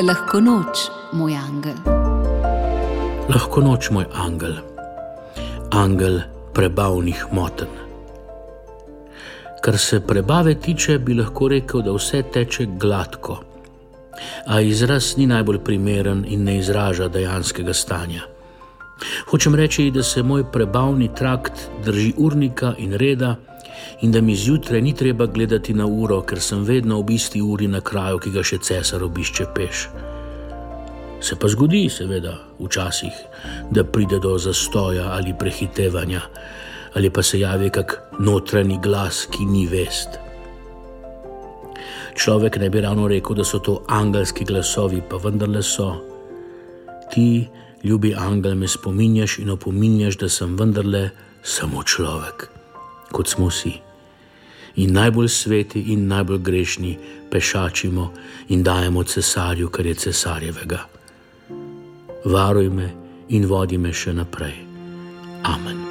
Lahko noč, moj angel. Lahko noč, moj angel. Angel prebavnih motenj. Kar se prebave tiče, bi lahko rekel, da vse teče gladko, a izraz ni najbolj primeren in ne izraža dejanskega stanja. Hočem reči, da se moj prebavni trakt drži urnika in reda in da mi zjutraj ni treba gledati na uro, ker sem vedno ob isti uri na kraju, ki ga še cesar obišče peš. Se pa zgodi, seveda, včasih, da pride do zastoja ali prehitevanja, ali pa se javi kak notranji glas, ki ni vest. Človek ne bi ravno rekel, da so to angelski glasovi, pa vendarle so. Ti, ljubi angel, me spominjaš in opominjaš, da sem vendarle samo človek, kot smo vsi. In najbolj sveti in najbolj grešni pešačimo in dajemo cesarju, kar je cesarjevega. Varuj me in vodi me še naprej. Amen.